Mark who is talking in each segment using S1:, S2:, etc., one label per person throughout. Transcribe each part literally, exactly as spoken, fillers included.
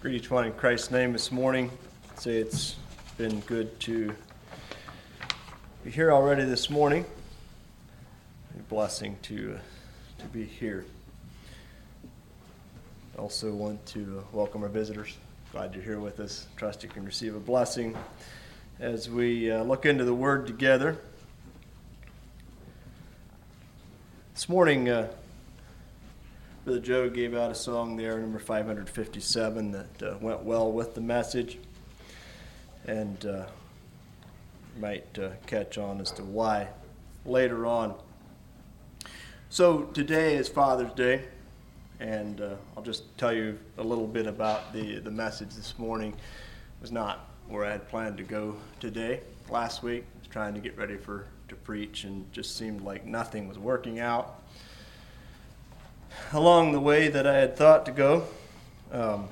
S1: Greet each one in Christ's name this morning. I'd say it's been good to be here already this morning. A blessing to, uh, to be here. Also want to uh, welcome our visitors. Glad you're here with us. Trust you can receive a blessing as we uh, look into the Word together. This morning, uh, Brother Joe gave out a song there, number five hundred fifty-seven, that uh, went well with the message, and uh, might uh, catch on as to why later on. So today is Father's Day, and uh, I'll just tell you a little bit about the, the message this morning. It was not where I had planned to go today. Last week, I was trying to get ready for to preach, and just seemed like nothing was working out along the way that I had thought to go, um,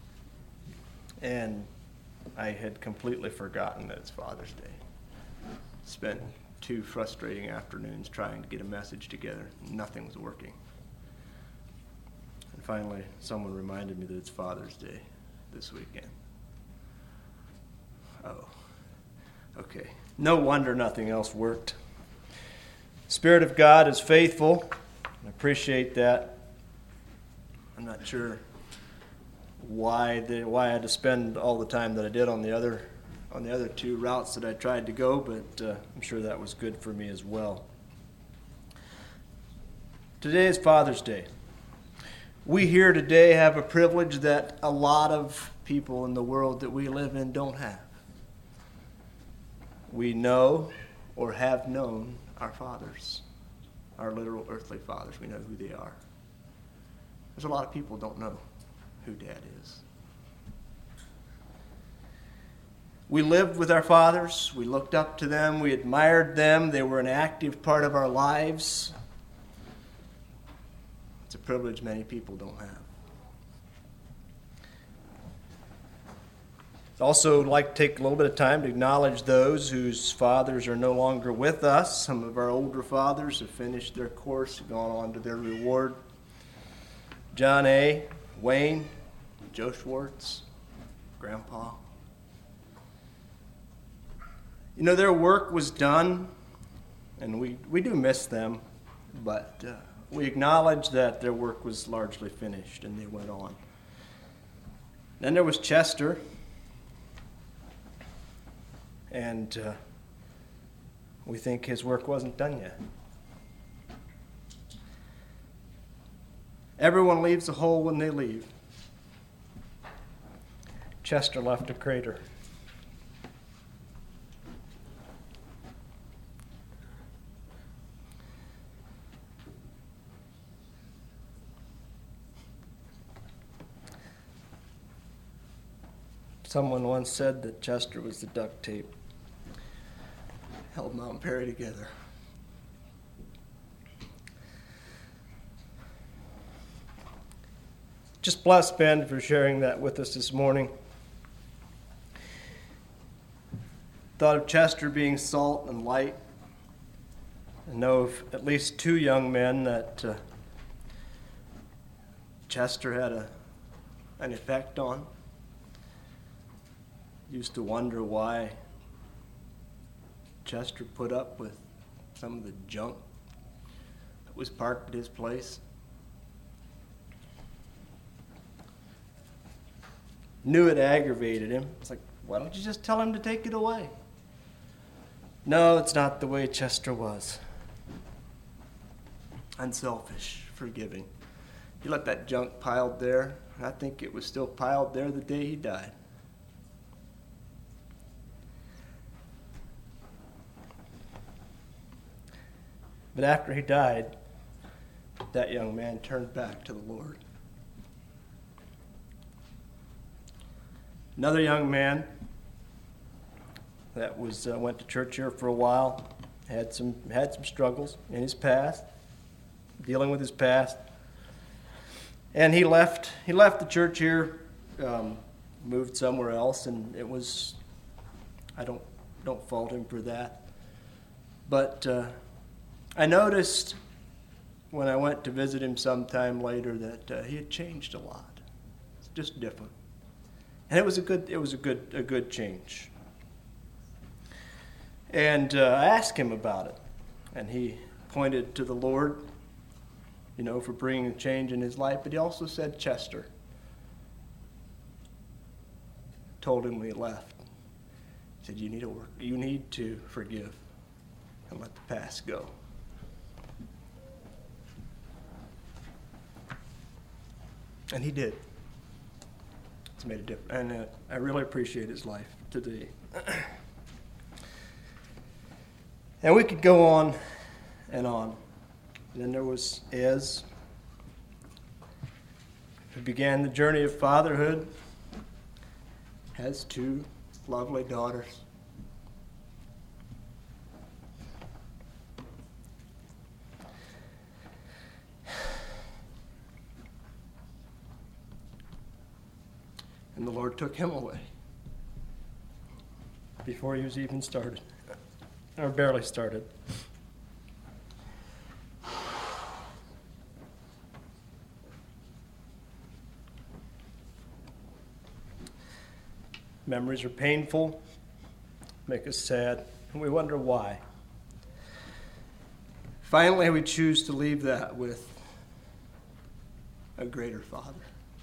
S1: and I had completely forgotten that it's Father's Day. Spent two frustrating afternoons trying to get a message together. Nothing was working. And finally, someone reminded me that it's Father's Day this weekend. Oh, okay. No wonder nothing else worked. Spirit of God is faithful. I appreciate that. I'm not sure why the, why I had to spend all the time that I did on the other on the other two routes that I tried to go, but uh, I'm sure that was good for me as well. Today is Father's Day. We here today have a privilege that a lot of people in the world that we live in don't have. We know or have known our fathers, our literal earthly fathers. We know who they are. There's a lot of people who don't know who Dad is. We lived with our fathers. We looked up to them. We admired them. They were an active part of our lives. It's a privilege many people don't have. I'd also like to take a little bit of time to acknowledge those whose fathers are no longer with us. Some of our older fathers have finished their course, gone on to their reward. John A., Wayne, Joe Schwartz, Grandpa. You know, their work was done, and we, we do miss them, but uh, we acknowledge that their work was largely finished, and they went on. Then there was Chester. And uh, we think his work wasn't done yet. Everyone leaves a hole when they leave. Chester left a crater. Someone once said that Chester was the duct tape held Mount Perry together. Just bless Ben for sharing that with us this morning. Thought of Chester being salt and light. I know of at least two young men that uh, Chester had a, an effect on. Used to wonder why Chester put up with some of the junk that was parked at his place. Knew it aggravated him. It's like, why don't you just tell him to take it away? No, it's not the way Chester was. Unselfish, forgiving. He let that junk piled there. I think it was still piled there the day he died. But after he died, that young man turned back to the Lord. Another young man that was uh, went to church here for a while, had some had some struggles in his past, dealing with his past, and he left. He left the church here, um, moved somewhere else, and it was. I don't don't fault him for that, but. Uh, I noticed when I went to visit him sometime later that uh, he had changed a lot. It's just different. And it was a good, it was a good, a good change. And uh, I asked him about it, and he pointed to the Lord, you know, for bringing a change in his life. But he also said Chester. Told him when he left. He said, "You need to work. You need to forgive, and let the past go." And he did. It's made a difference, and uh, I really appreciate his life today. And we could go on and on. And then there was Ez, who began the journey of fatherhood, has two lovely daughters. And the Lord took him away before he was even started, or barely started. Memories are painful, make us sad, and we wonder why. Finally, we choose to leave that with a greater Father.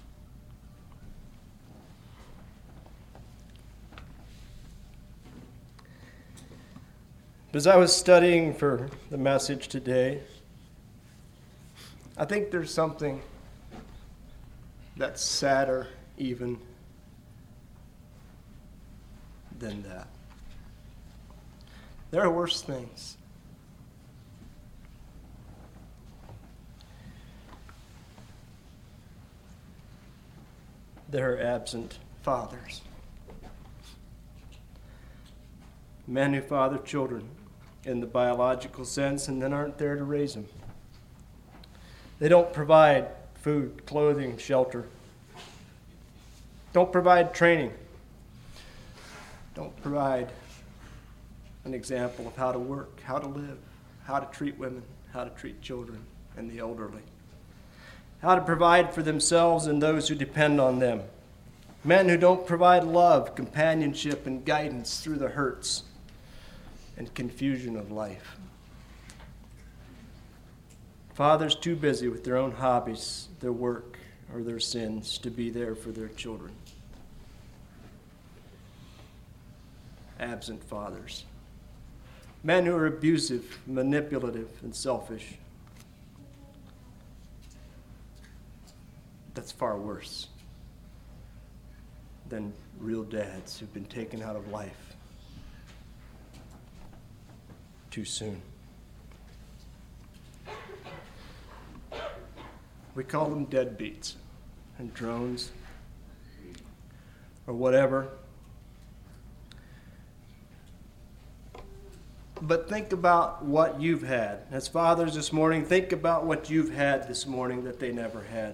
S1: As I was studying for the message today, I think there's something that's sadder even than that. There are worse things. There are absent fathers. Men who father children in the biological sense and then aren't there to raise them. They don't provide food, clothing, shelter. Don't provide training. Don't provide an example of how to work, how to live, how to treat women, how to treat children and the elderly. How to provide for themselves and those who depend on them. Men who don't provide love, companionship, and guidance through the hurts and confusion of life. Fathers too busy with their own hobbies, their work, or their sins to be there for their children. Absent fathers. Men who are abusive, manipulative, and selfish. That's far worse than real dads who've been taken out of life too soon. We call them deadbeats and drones or whatever. But think about what you've had. As fathers this morning, think about what you've had this morning that they never had.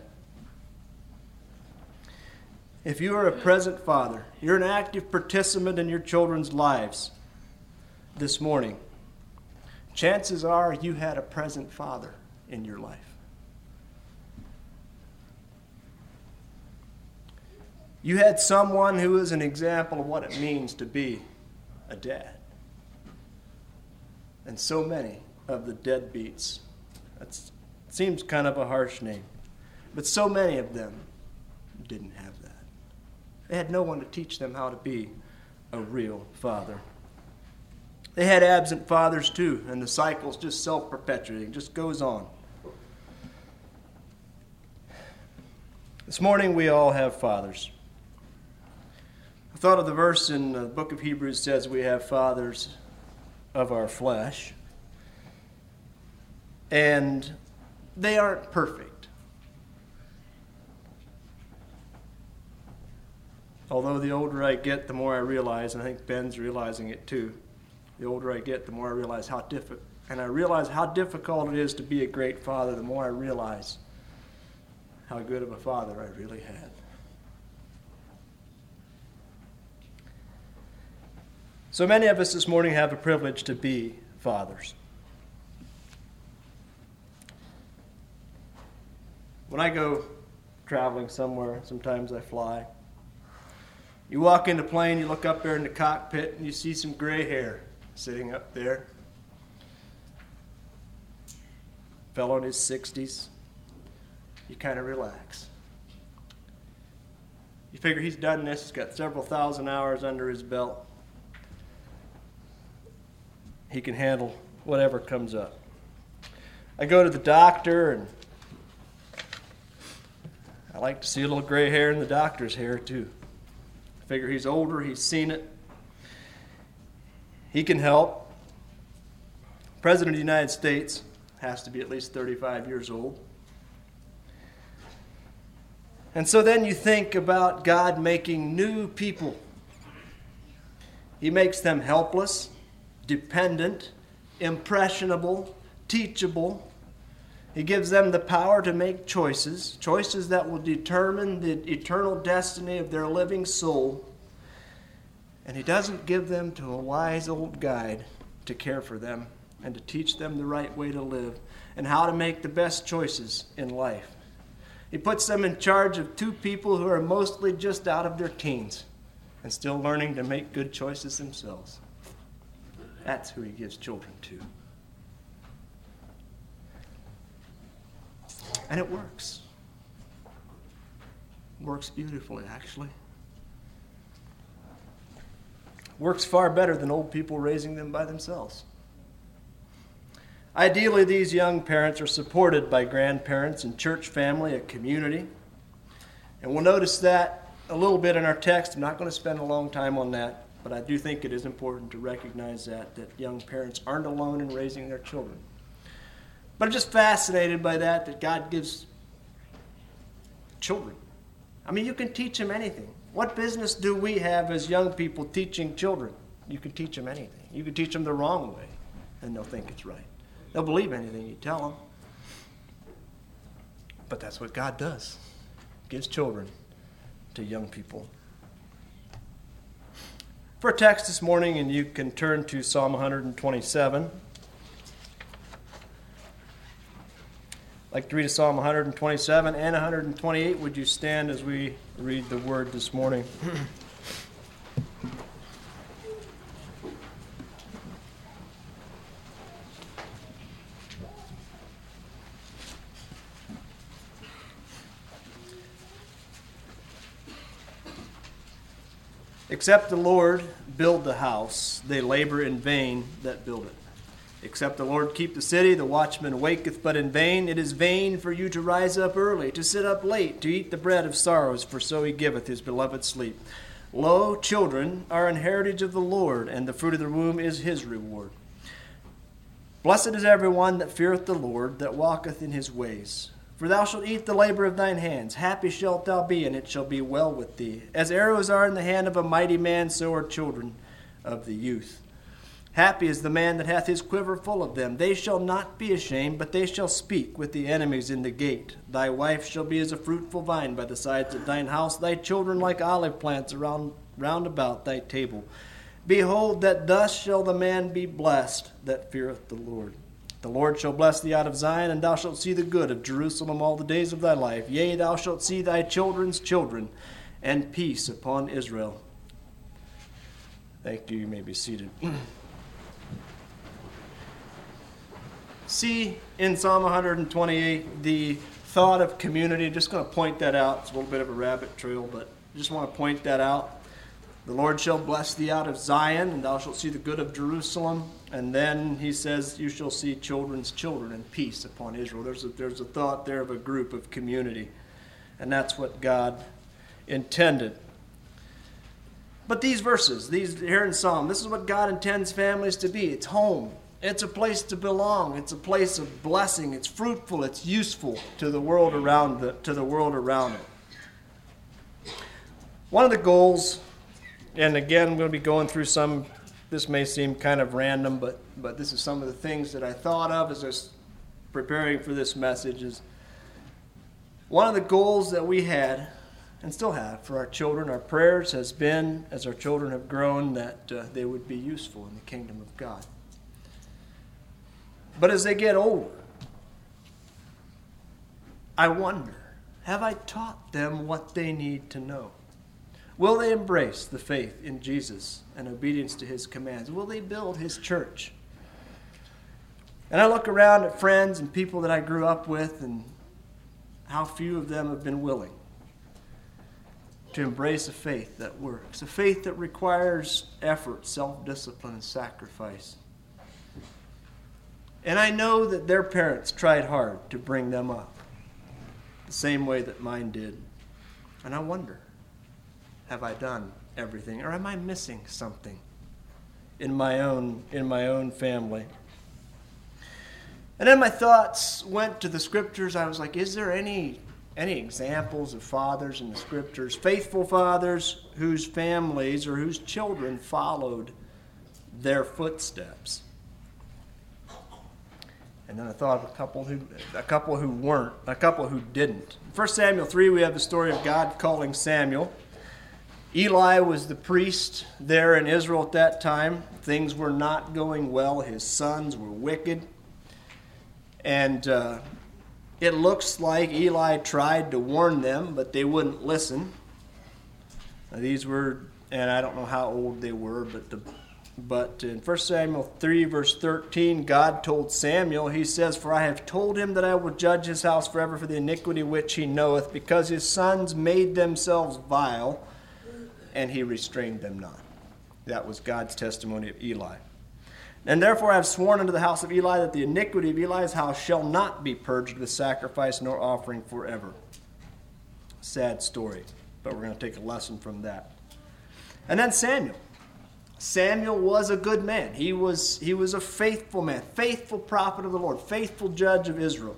S1: If you are a present father, you're an active participant in your children's lives this morning, chances are you had a present father in your life. You had someone who is an example of what it means to be a dad. And so many of the deadbeats, that seems kind of a harsh name, but so many of them didn't have that. They had no one to teach them how to be a real father. They had absent fathers too, and the cycle's just self-perpetuating, just goes on. This morning we all have fathers. I thought of the verse in the book of Hebrews says we have fathers of our flesh. And they aren't perfect. Although the older I get, the more I realize, and I think Ben's realizing it too, the older I get, the more I realize how difficult, and I realize how difficult it is to be a great father, the more I realize how good of a father I really had. So many of us this morning have a privilege to be fathers. When I go traveling somewhere, sometimes I fly. You walk in the plane, you look up there in the cockpit, and you see some gray hair sitting up there. Fellow in his sixties. You kind of relax. You figure he's done this, he's got several thousand hours under his belt. He can handle whatever comes up. I go to the doctor, and I like to see a little gray hair in the doctor's hair too. I figure he's older, he's seen it. He can help. President of the United States has to be at least thirty-five years old. And so then you think about God making new people. He makes them helpless, dependent, impressionable, teachable. He gives them the power to make choices, choices that will determine the eternal destiny of their living soul. And he doesn't give them to a wise old guide to care for them and to teach them the right way to live and how to make the best choices in life. He puts them in charge of two people who are mostly just out of their teens and still learning to make good choices themselves. That's who he gives children to. And it works. It works beautifully, actually. Works far better than old people raising them by themselves. Ideally, these young parents are supported by grandparents and church family, a community. And we'll notice that a little bit in our text. I'm not going to spend a long time on that, but I do think it is important to recognize that, that young parents aren't alone in raising their children. But I'm just fascinated by that, that God gives children. I mean, you can teach them anything. What business do we have as young people teaching children? You can teach them anything. You can teach them the wrong way, and they'll think it's right. They'll believe anything you tell them. But that's what God does. Gives children to young people. For a text this morning, and you can turn to Psalm one twenty-seven. I'd like to read a Psalm one twenty-seven and one twenty-eight. Would you stand as we read the word this morning? Except the Lord build the house, they labor in vain that build it. Except the Lord keep the city, the watchman waketh but in vain. It is vain for you to rise up early, to sit up late, to eat the bread of sorrows, for so he giveth his beloved sleep. Lo, children are an heritage of the Lord, and the fruit of the womb is his reward. Blessed is every one that feareth the Lord, that walketh in his ways. For thou shalt eat the labor of thine hands. Happy shalt thou be, and it shall be well with thee. As arrows are in the hand of a mighty man, so are children of the youth. Happy is the man that hath his quiver full of them. They shall not be ashamed, but they shall speak with the enemies in the gate. Thy wife shall be as a fruitful vine by the sides of thine house, thy children like olive plants around round about thy table. Behold, that thus shall the man be blessed that feareth the Lord. The Lord shall bless thee out of Zion, and thou shalt see the good of Jerusalem all the days of thy life. Yea, thou shalt see thy children's children, and peace upon Israel. Thank you. You may be seated. See in Psalm one twenty-eight the thought of community. Just going to point that out. It's a little bit of a rabbit trail, but I just want to point that out. The Lord shall bless thee out of Zion, and thou shalt see the good of Jerusalem. And then he says, you shall see children's children and peace upon Israel. There's a, there's a thought there of a group of community. And that's what God intended. But these verses, these here in Psalm, this is what God intends families to be. It's home. It's a place to belong. It's a place of blessing. It's fruitful. It's useful to the world around the, to the world around it. One of the goals, and again, I'm going to be going through some, this may seem kind of random, but, but this is some of the things that I thought of as I was preparing for this message, is one of the goals that we had, and still have, for our children, our prayers has been, as our children have grown, that uh, they would be useful in the kingdom of God. But as they get older, I wonder, have I taught them what they need to know? Will they embrace the faith in Jesus and obedience to his commands? Will they build his church? And I look around at friends and people that I grew up with, and how few of them have been willing to embrace a faith that works, a faith that requires effort, self-discipline, and sacrifice. And I know that their parents tried hard to bring them up the same way that mine did. And I wonder, have I done everything, or am I missing something in my own in my own family? And then my thoughts went to the scriptures. I was like, is there any any examples of fathers in the scriptures, faithful fathers whose families or whose children followed their footsteps? And then I thought of a couple who a couple who weren't, a couple who didn't. In First Samuel three, we have the story of God calling Samuel. Eli was the priest there in Israel at that time. Things were not going well. His sons were wicked. And uh, it looks like Eli tried to warn them, but they wouldn't listen. Now, these were, and I don't know how old they were, but the But in First Samuel three, verse thirteen, God told Samuel, he says, "For I have told him that I will judge his house forever for the iniquity which he knoweth, because his sons made themselves vile, and he restrained them not." That was God's testimony of Eli. "And therefore I have sworn unto the house of Eli that the iniquity of Eli's house shall not be purged with sacrifice nor offering forever." Sad story, but we're going to take a lesson from that. And then Samuel. Samuel was a good man. He was, he was a faithful man, faithful prophet of the Lord, faithful judge of Israel.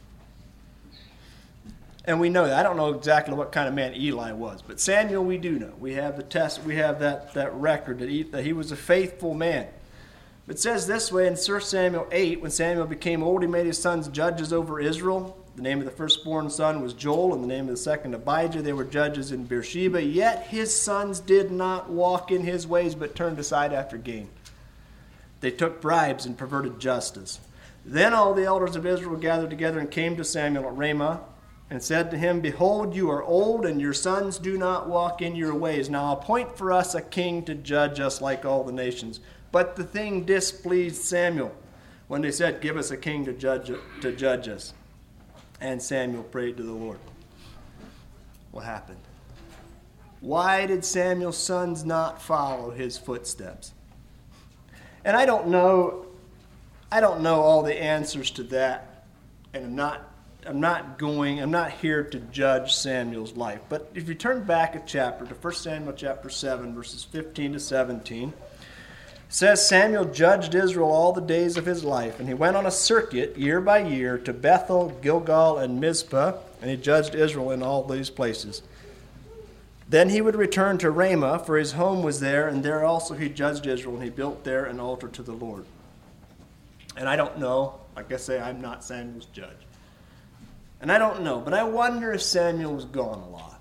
S1: And we know that. I don't know exactly what kind of man Eli was, but Samuel we do know. We have the test, we have that, that record that he, that he was a faithful man. It says this way in First Samuel eight, when Samuel became old, he made his sons judges over Israel. The name of the firstborn son was Joel, and the name of the second Abijah. They were judges in Beersheba. Yet his sons did not walk in his ways, but turned aside after gain. They took bribes and perverted justice. Then all the elders of Israel gathered together and came to Samuel at Ramah, and said to him, "Behold, you are old, and your sons do not walk in your ways. Now appoint for us a king to judge us like all the nations." But the thing displeased Samuel when they said, "Give us a king to judge to judge us." And Samuel prayed to the Lord. What happened? Why did Samuel's sons not follow his footsteps? And I don't know, I don't know all the answers to that, and I'm not, I'm not going, I'm not here to judge Samuel's life. But if you turn back a chapter to First Samuel chapter seven, verses fifteen to seventeen. It says, "Samuel judged Israel all the days of his life, and he went on a circuit year by year to Bethel, Gilgal, and Mizpah, and he judged Israel in all these places. Then he would return to Ramah, for his home was there, and there also he judged Israel, and he built there an altar to the Lord." And I don't know, like I say, I'm not Samuel's judge. And I don't know, but I wonder if Samuel was gone a lot.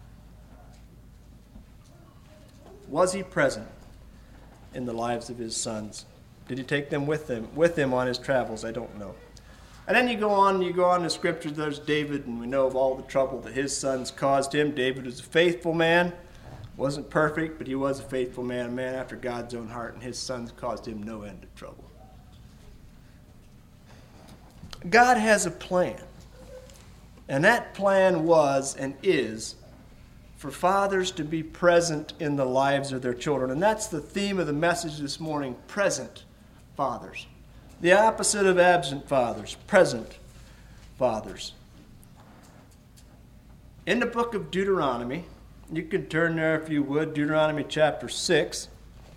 S1: Was he present in the lives of his sons? Did he take them with him with him on his travels? I don't know. And then you go on, you go on to Scripture, there's David, and we know of all the trouble that his sons caused him. David was a faithful man, wasn't perfect, but he was a faithful man, a man after God's own heart, and his sons caused him no end of trouble. God has a plan, and that plan was and is for fathers to be present in the lives of their children. And that's the theme of the message this morning, present fathers. The opposite of absent fathers, present fathers. In the book of Deuteronomy, you can turn there if you would, Deuteronomy chapter six.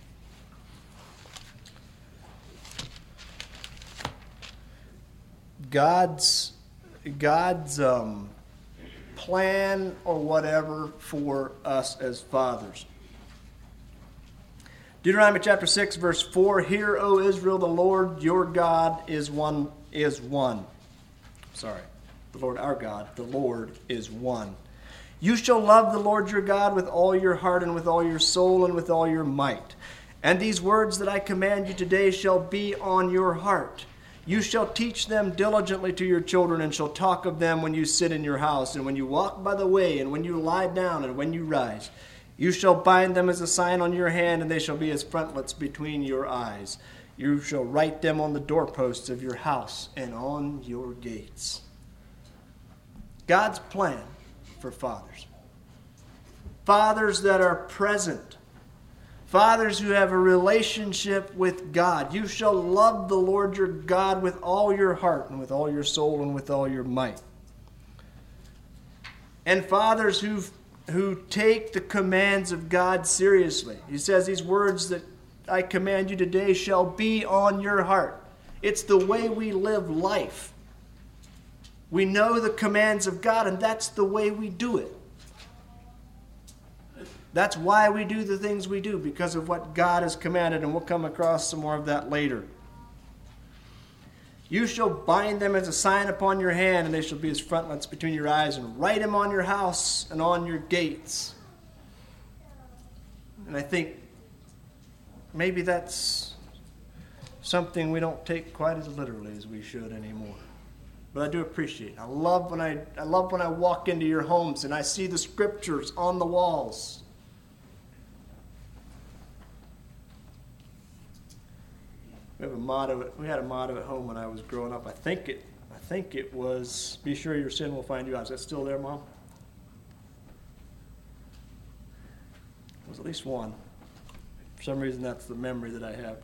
S1: God's, God's um, plan or whatever for us as fathers. Deuteronomy chapter six, verse four, "Hear, O Israel, the Lord your God is one, is one. Sorry, the Lord our God, the Lord is one. You shall love the Lord your God with all your heart and with all your soul and with all your might. And these words that I command you today shall be on your heart. You shall teach them diligently to your children, and shall talk of them when you sit in your house, and when you walk by the way, and when you lie down, and when you rise. You shall bind them as a sign on your hand, and they shall be as frontlets between your eyes. You shall write them on the doorposts of your house and on your gates. God's plan for fathers. Fathers that are present. Fathers who have a relationship with God. You shall love the Lord your God with all your heart and with all your soul and with all your might. And fathers who who take the commands of God seriously. He says these words that I command you today shall be on your heart. It's the way we live life. We know the commands of God, and that's the way we do it. That's why we do the things we do, because of what God has commanded, and we'll come across some more of that later. You shall bind them as a sign upon your hand, and they shall be as frontlets between your eyes, and write them on your house and on your gates. And I think maybe that's something we don't take quite as literally as we should anymore. But I do appreciate it. I love when I, I love when I walk into your homes and I see the scriptures on the walls. We have a motto. We had a motto at home when I was growing up. I think it. I think it was, "Be sure your sin will find you out." Is that still there, Mom? It was at least one. For some reason, that's the memory that I have.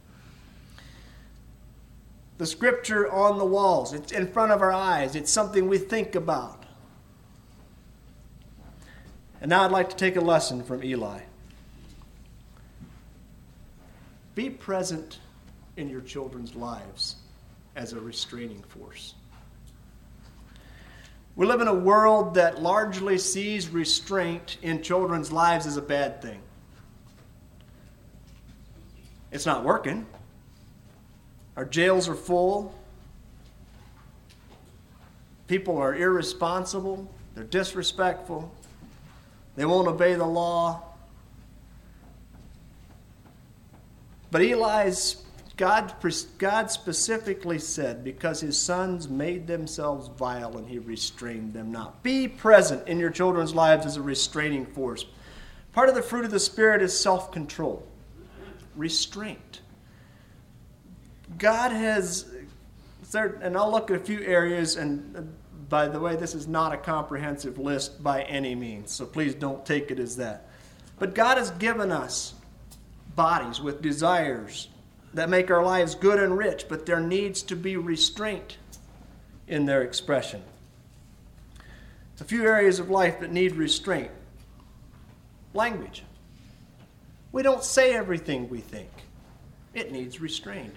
S1: The scripture on the walls. It's in front of our eyes. It's something we think about. And now I'd like to take a lesson from Eli. Be present in your children's lives as a restraining force. We live in a world that largely sees restraint in children's lives as a bad thing. It's not working. Our jails are full. People are irresponsible. They're disrespectful. They won't obey the law. But Eli's God, God specifically said, because his sons made themselves vile and he restrained them not. Be present in your children's lives as a restraining force. Part of the fruit of the Spirit is self-control, restraint. God has, and I'll look at a few areas, and by the way, this is not a comprehensive list by any means, so please don't take it as that. But God has given us bodies with desires that make our lives good and rich, but there needs to be restraint in their expression. A few areas of life that need restraint. Language. We don't say everything we think. It needs restraint.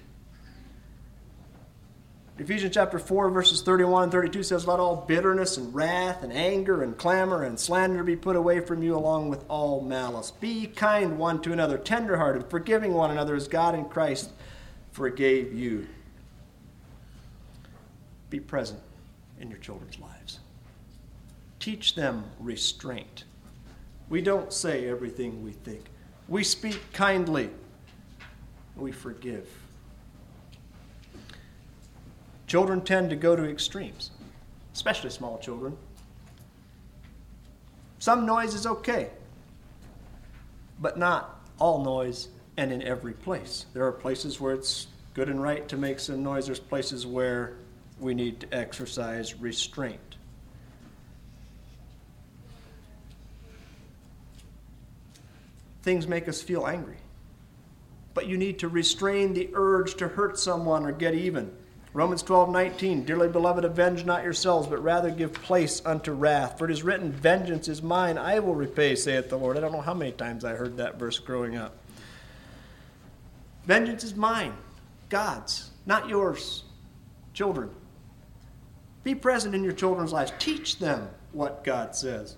S1: Ephesians chapter four, verses thirty-one and thirty-two says, "Let all bitterness and wrath and anger and clamor and slander be put away from you, along with all malice. Be kind one to another, tenderhearted, forgiving one another as God in Christ forgave you." Be present in your children's lives. Teach them restraint. We don't say everything we think. We speak kindly. We forgive. Children tend to go to extremes, especially small children. Some noise is okay, but not all noise and in every place. There are places where it's good and right to make some noise. There's places where we need to exercise restraint. Things make us feel angry, but you need to restrain the urge to hurt someone or get even. Romans twelve nineteen, "Dearly beloved, avenge not yourselves, but rather give place unto wrath. For it is written, vengeance is mine, I will repay, saith the Lord." I don't know how many times I heard that verse growing up. Vengeance is mine, God's, not yours. Children, be present in your children's lives. Teach them what God says.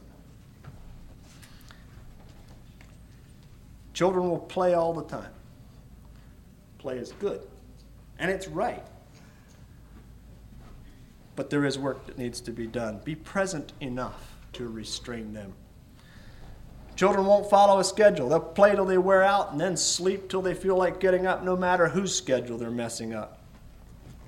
S1: Children will play all the time. Play is good, and it's right. But there is work that needs to be done. Be present enough to restrain them. Children won't follow a schedule. They'll play till they wear out and then sleep till they feel like getting up, no matter whose schedule they're messing up.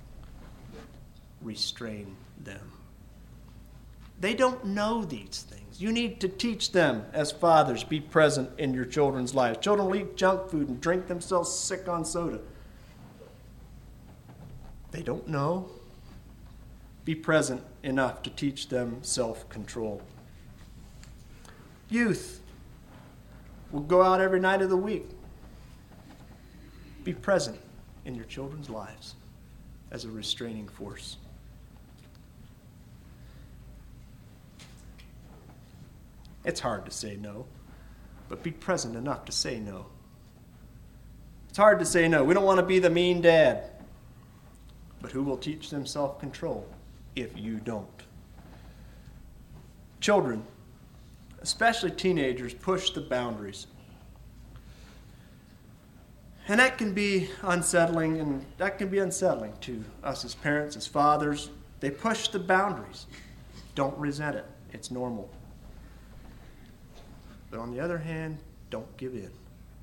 S1: Restrain them. They don't know these things. You need to teach them, as fathers, be present in your children's lives. Children will eat junk food and drink themselves sick on soda. They don't know. Be present enough to teach them self-control. Youth will go out every night of the week. Be present in your children's lives as a restraining force. It's hard to say no, but be present enough to say no. It's hard to say no. We don't want to be the mean dad. But who will teach them self-control if you don't? Children, especially teenagers, push the boundaries. And that can be unsettling, and that can be unsettling to us as parents, as fathers. They push the boundaries. Don't resent it. It's normal. But on the other hand, don't give in.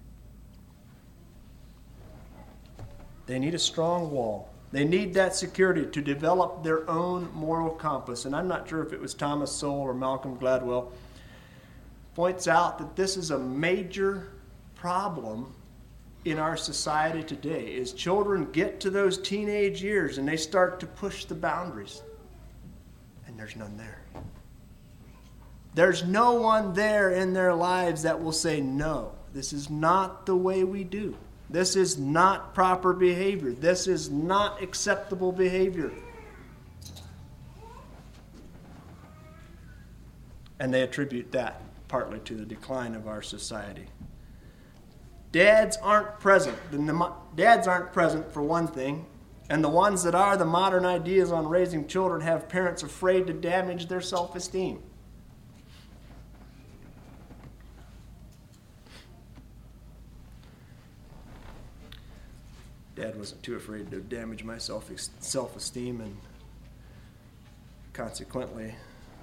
S1: They need a strong wall. They need that security to develop their own moral compass. And I'm not sure if it was Thomas Sowell or Malcolm Gladwell points out that this is a major problem in our society today, is children get to those teenage years and they start to push the boundaries. And there's none there. There's no one there in their lives that will say, no, this is not the way we do. This is not proper behavior. This is not acceptable behavior. And they attribute that partly to the decline of our society. Dads aren't present. The dads aren't present for one thing. And the ones that are, the modern ideas on raising children have parents afraid to damage their self-esteem. Dad wasn't too afraid to damage my self self-esteem, and consequently,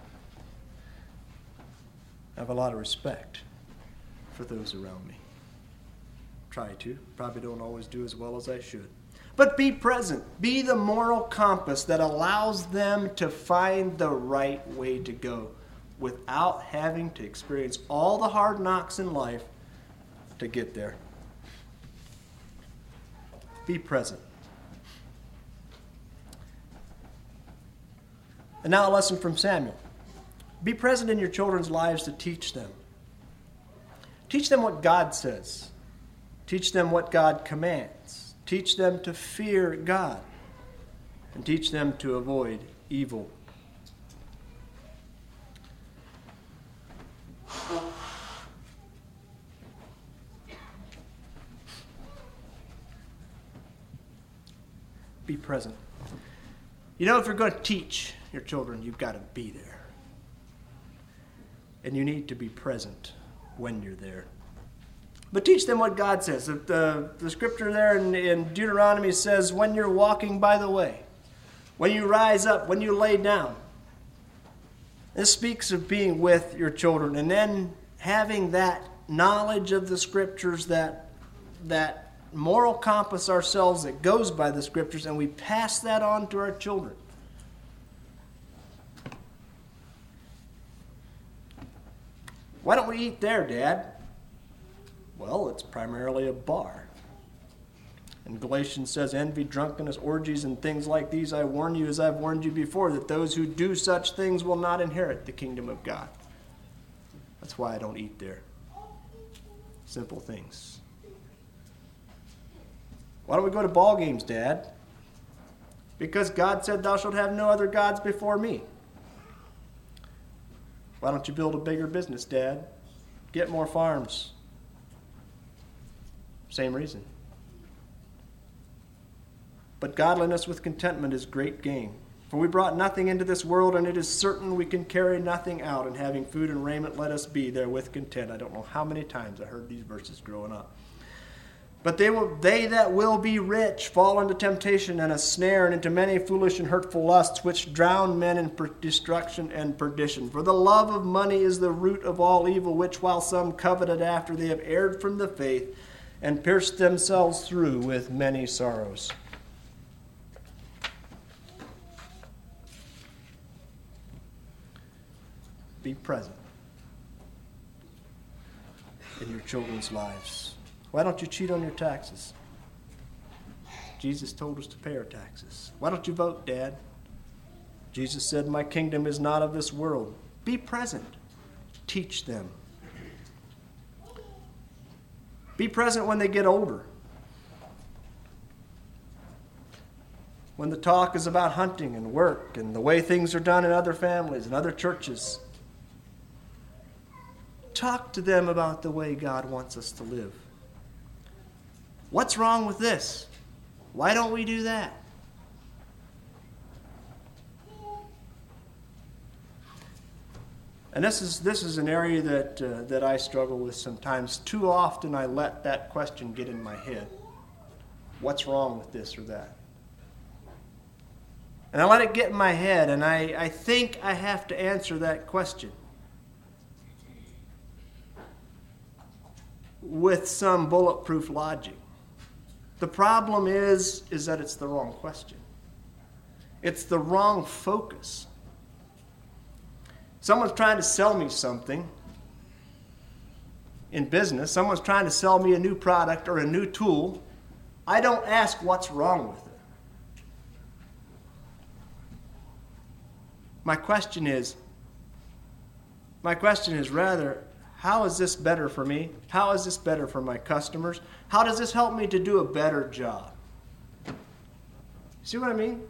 S1: I have a lot of respect for those around me. Try to. Probably don't always do as well as I should. But be present. Be the moral compass that allows them to find the right way to go without having to experience all the hard knocks in life to get there. Be present. And now a lesson from Samuel. Be present in your children's lives to teach them. Teach them what God says. Teach them what God commands. Teach them to fear God. And teach them to avoid evil. Be present. You know, if you're going to teach your children, you've got to be there. And you need to be present when you're there. But teach them what God says. The, the, the scripture there in, in Deuteronomy says, when you're walking by the way, when you rise up, when you lay down. This speaks of being with your children and then having that knowledge of the scriptures, that that moral compass ourselves that goes by the scriptures, and we pass that on to our children. Why don't we eat there, Dad? Well, it's primarily a bar. And Galatians says, envy, drunkenness, orgies, and things like these, I warn you, as I've warned you before, that those who do such things will not inherit the kingdom of God. That's why I don't eat there. Simple things. Why don't we go to ball games, Dad? Because God said, thou shalt have no other gods before me. Why don't you build a bigger business, Dad? Get more farms. Same reason. But godliness with contentment is great gain. For we brought nothing into this world, and it is certain we can carry nothing out. And having food and raiment, let us be therewith content. I don't know how many times I heard these verses growing up. But they will, they that will be rich fall into temptation and a snare, and into many foolish and hurtful lusts, which drown men in per- destruction and perdition. For the love of money is the root of all evil, which while some coveted after, they have erred from the faith, and pierced themselves through with many sorrows. Be present in your children's lives? Why don't you cheat on your taxes? Jesus told us to pay our taxes. Why don't you vote, Dad? Jesus said, my kingdom is not of this world. Be present. Teach them. Be present when they get older. When the talk is about hunting and work and the way things are done in other families and other churches, talk to them about the way God wants us to live. What's wrong with this? Why don't we do that? And this is this is an area that uh, that I struggle with sometimes. Too often I let that question get in my head. What's wrong with this or that? And I let it get in my head, and I, I think I have to answer that question with some bulletproof logic. The problem is, is that it's the wrong question. It's the wrong focus. Someone's trying to sell me something in business. Someone's trying to sell me a new product or a new tool. I don't ask what's wrong with it. My question is, my question is rather, how is this better for me? How is this better for my customers? How does this help me to do a better job? See what I mean?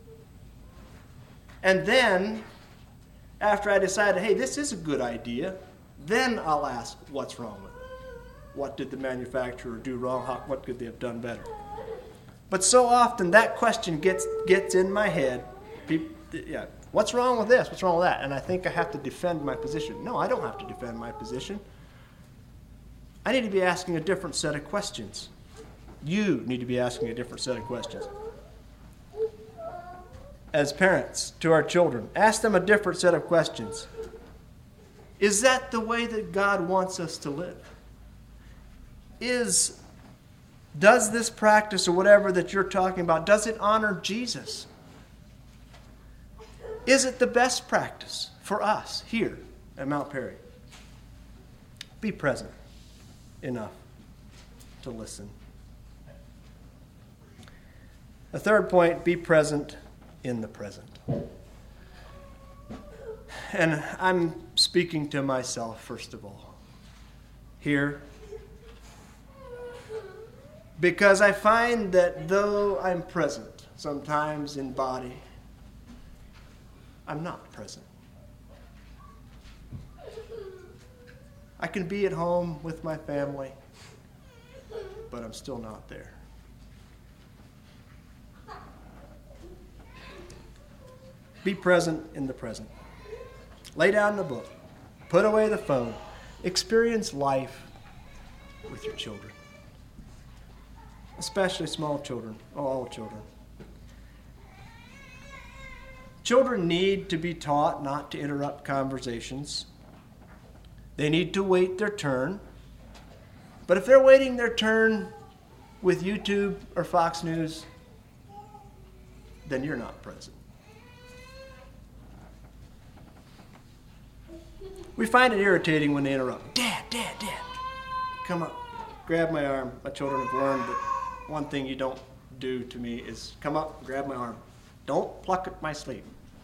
S1: And then, after I decided, hey, this is a good idea, then I'll ask, what's wrong with it? What did the manufacturer do wrong? How, what could they have done better? But so often that question gets gets in my head. People, yeah, what's wrong with this? What's wrong with that? And I think I have to defend my position. No, I don't have to defend my position. I need to be asking a different set of questions. You need to be asking a different set of questions. As parents to our children, ask them a different set of questions. Is that the way that God wants us to live? Is, does this practice or whatever that you're talking about, does it honor Jesus? Is it the best practice for us here at Mount Perry? Be present enough to listen. The third point, be present in the present. And I'm speaking to myself, first of all, here, because I find that though I'm present, sometimes in body, I'm not present. I can be at home with my family, but I'm still not there. Be present in the present. Lay down the book. Put away the phone. Experience life with your children, especially small children, all children. Children need to be taught not to interrupt conversations. They need to wait their turn. But if they're waiting their turn with YouTube or Fox News, then you're not present. We find it irritating when they interrupt. Dad, Dad, Dad, come up, grab my arm. My children have learned that one thing you don't do to me is come up, grab my arm. Don't pluck at my sleeve.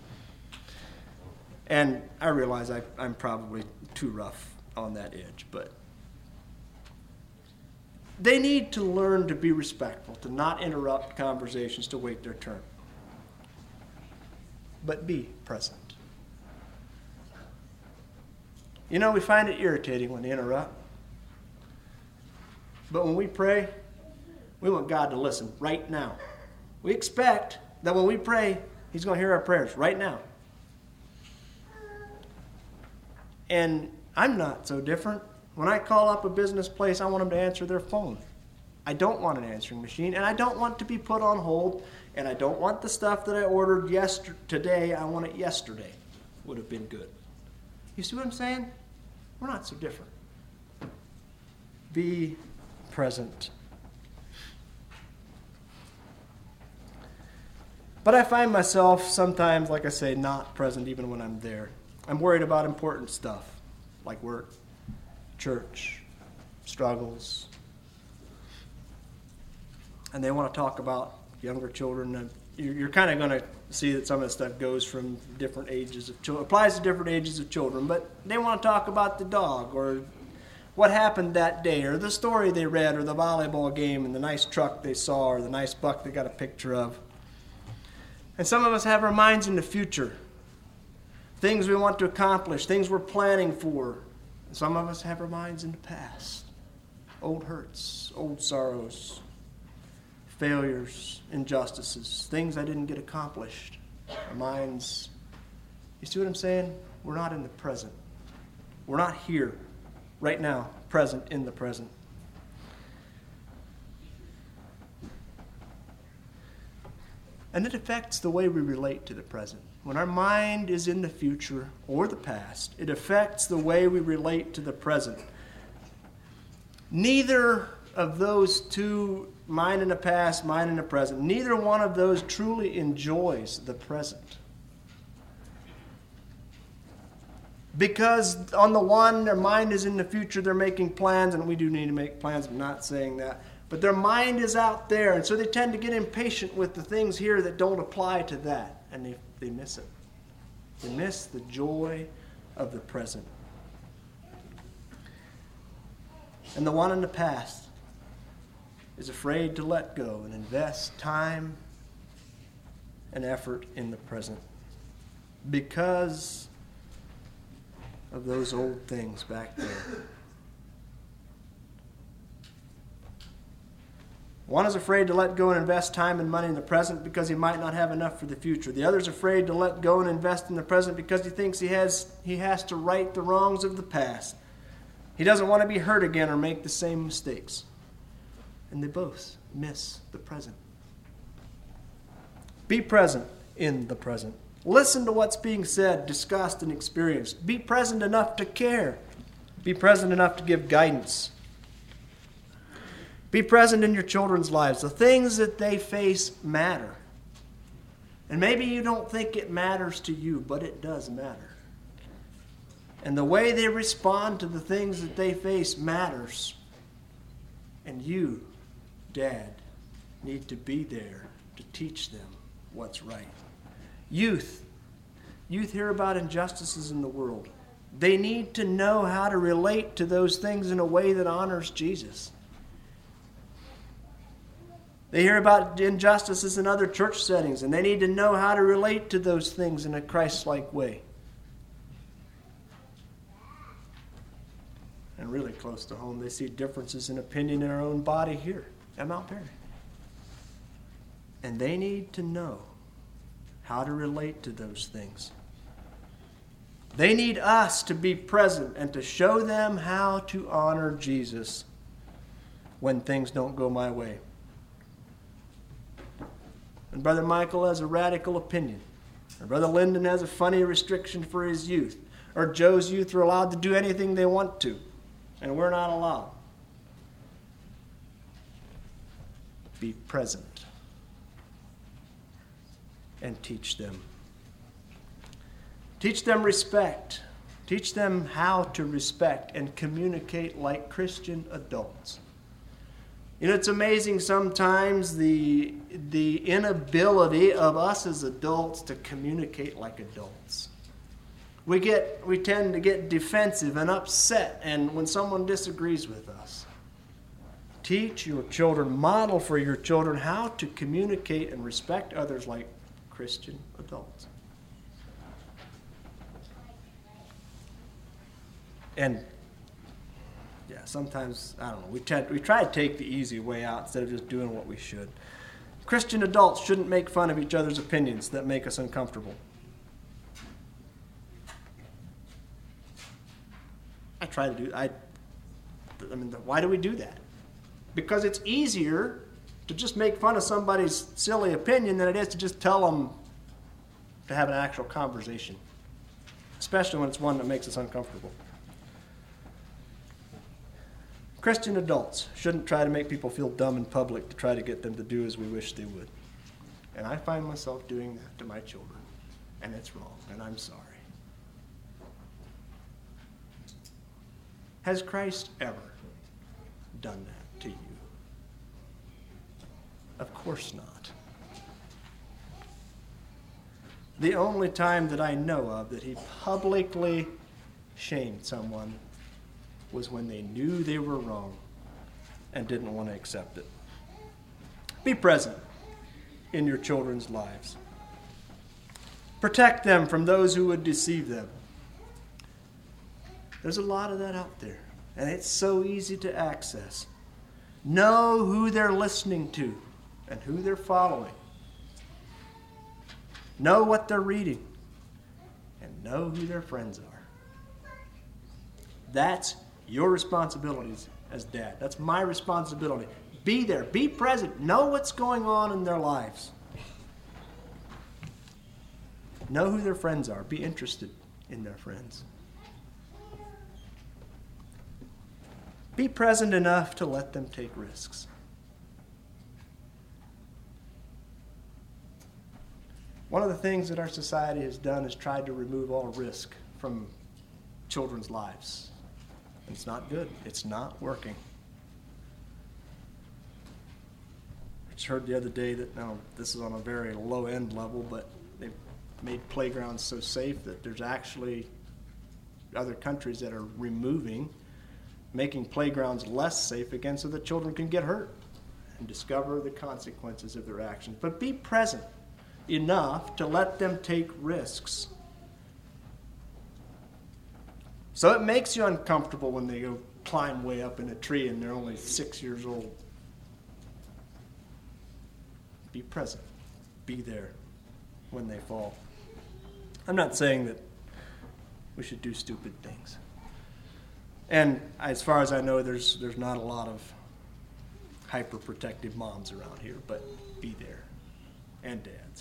S1: And I realize I, I'm probably too rough on that edge, but they need to learn to be respectful, to not interrupt conversations, to wait their turn. But be present. You know, we find it irritating when they interrupt. But when we pray, we want God to listen right now. We expect that when we pray, He's going to hear our prayers right now. And I'm not so different. When I call up a business place, I want them to answer their phone. I don't want an answering machine, and I don't want to be put on hold, and I don't want the stuff that I ordered yesterday. Today, I want it yesterday. Would have been good. You see what I'm saying? We're not so different. Be present. But I find myself sometimes, like I say, not present even when I'm there. I'm worried about important stuff, like work, church, struggles. And they want to talk about younger children. You're, you're kind of going to see that some of the stuff goes from different ages of children, applies to different ages of children, but they want to talk about the dog or what happened that day or the story they read or the volleyball game and the nice truck they saw or the nice buck they got a picture of. And some of us have our minds in the future, things we want to accomplish, things we're planning for. And some of us have our minds in the past, old hurts, old sorrows, failures, injustices, things I didn't get accomplished. Our minds, you see what I'm saying? We're not in the present. We're not here, right now, present in the present. And it affects the way we relate to the present. When our mind is in the future or the past, it affects the way we relate to the present. Neither of those two, mine in the past, mine in the present, neither one of those truly enjoys the present. Because on the one, their mind is in the future, they're making plans, and we do need to make plans, I'm not saying that. But their mind is out there, and so they tend to get impatient with the things here that don't apply to that, and they, they miss it. They miss the joy of the present. And the one in the past is afraid to let go and invest time and effort in the present because of those old things back there. One is afraid to let go and invest time and money in the present because he might not have enough for the future. The other is afraid to let go and invest in the present because he thinks he has he has to right the wrongs of the past. He doesn't want to be hurt again or make the same mistakes. And they both miss the present. Be present in the present. Listen to what's being said, discussed, and experienced. Be present enough to care. Be present enough to give guidance. Be present in your children's lives. The things that they face matter. And maybe you don't think it matters to you, but it does matter. And the way they respond to the things that they face matters. And you, Dad, need to be there to teach them what's right. Youth. Youth hear about injustices in the world. They need to know how to relate to those things in a way that honors Jesus. They hear about injustices in other church settings, and they need to know how to relate to those things in a Christ-like way. And really close to home, they see differences in opinion in our own body here at Mount Perry. And they need to know how to relate to those things. They need us to be present and to show them how to honor Jesus when things don't go my way. And Brother Michael has a radical opinion. Or Brother Lyndon has a funny restriction for his youth. Or Joe's youth are allowed to do anything they want to. And we're not allowed. Be present. And teach them. Teach them respect. Teach them how to respect and communicate like Christian adults. You know, it's amazing sometimes the, the inability of us as adults to communicate like adults. We get we tend to get defensive and upset and when someone disagrees with us. Teach your children, model for your children how to communicate and respect others like Christian adults. And yeah, sometimes, I don't know, we try, we try to take the easy way out instead of just doing what we should. Christian adults shouldn't make fun of each other's opinions that make us uncomfortable. I try to do, I, I mean, why do we do that? Because it's easier to just make fun of somebody's silly opinion than it is to just tell them to have an actual conversation, especially when it's one that makes us uncomfortable. Christian adults shouldn't try to make people feel dumb in public to try to get them to do as we wish they would. And I find myself doing that to my children, and it's wrong, and I'm sorry. Has Christ ever done that to you? Of course not. The only time that I know of that he publicly shamed someone was when they knew they were wrong and didn't want to accept it. Be present in your children's lives. Protect them from those who would deceive them. There's a lot of that out there, and it's so easy to access. Know who they're listening to and who they're following. Know what they're reading, and know who their friends are. That's your responsibilities as dad. That's my responsibility. Be there. Be present. Know what's going on in their lives. Know who their friends are. Be interested in their friends. Be present enough to let them take risks. One of the things that our society has done is tried to remove all risk from children's lives. It's not good. It's not working. I just heard the other day that, now this is on a very low end level, but they've made playgrounds so safe that there's actually other countries that are removing, making playgrounds less safe again so that children can get hurt and discover the consequences of their actions. But be present enough to let them take risks. So it makes you uncomfortable when they go climb way up in a tree and they're only six years old. Be present. Be there when they fall. I'm not saying that we should do stupid things. And as far as I know, there's there's not a lot of hyper-protective moms around here, but be there. And dads.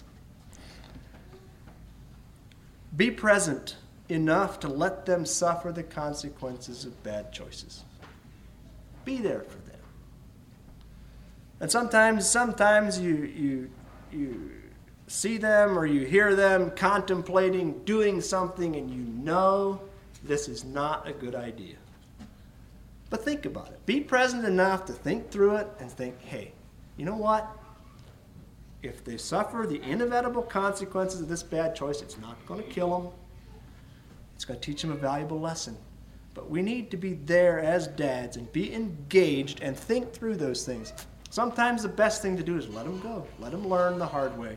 S1: Be present enough to let them suffer the consequences of bad choices. Be there for them. And sometimes, sometimes you you you see them or you hear them contemplating doing something and you know this is not a good idea. But think about it. Be present enough to think through it and think, hey, you know what? If they suffer the inevitable consequences of this bad choice, it's not going to kill them. It's going to teach them a valuable lesson. But we need to be there as dads and be engaged and think through those things. Sometimes the best thing to do is let them go. Let them learn the hard way.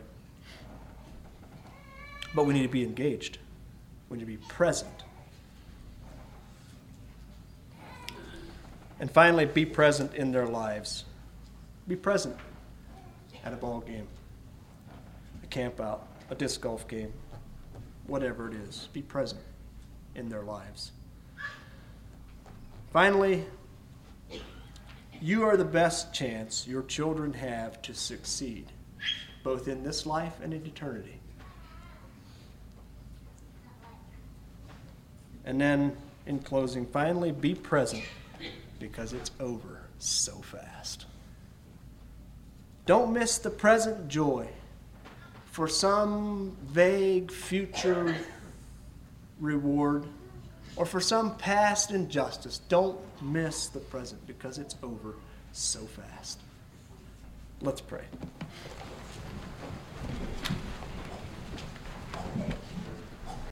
S1: But we need to be engaged. We need to be present. And finally, be present in their lives. Be present at a ball game, a camp out, a disc golf game, whatever it is. Be present in their lives. Finally, you are the best chance your children have to succeed, both in this life and in eternity. And then, in closing, finally, be present because it's over so fast. Don't miss the present joy for some vague future reward or for some past injustice. Don't miss the present because it's over so fast. Let's pray.